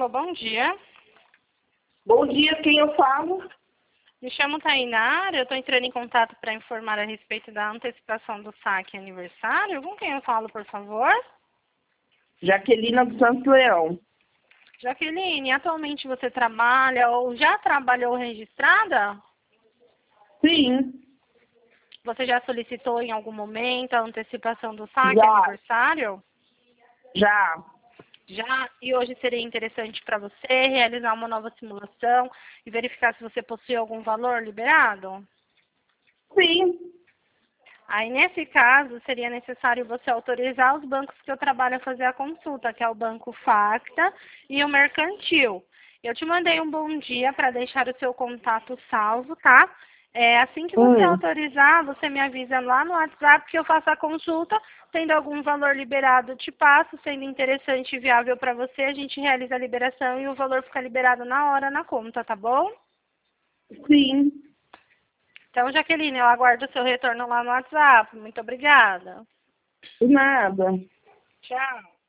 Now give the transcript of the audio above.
bom dia. Bom dia, quem eu falo? Me chamo Tainara, eu estou entrando em contato para informar a respeito da antecipação do saque aniversário. Com quem eu falo, por favor? Jaquelina do Santos Leão. Jaqueline, atualmente você trabalha ou já trabalhou registrada? Sim, Você já solicitou em algum momento a antecipação do saque Já. aniversário? já. Já, e hoje seria interessante para você realizar uma nova simulação e verificar se você possui algum valor liberado? Sim, Aí, nesse caso, seria necessário você autorizar os bancos que eu trabalho a fazer a consulta, que é o Banco Facta e o Mercantil. Eu te mandei um bom dia para deixar o seu contato salvo, tá? Assim que você autorizar, você me avisa lá no WhatsApp que eu faço a consulta. Tendo algum valor liberado, eu te passo. Sendo interessante e viável para você, a gente realiza a liberação e o valor fica liberado na hora na conta, tá bom? sim. Então, Jaqueline, eu aguardo o seu retorno lá no WhatsApp. Muito obrigada. Nada. Tchau.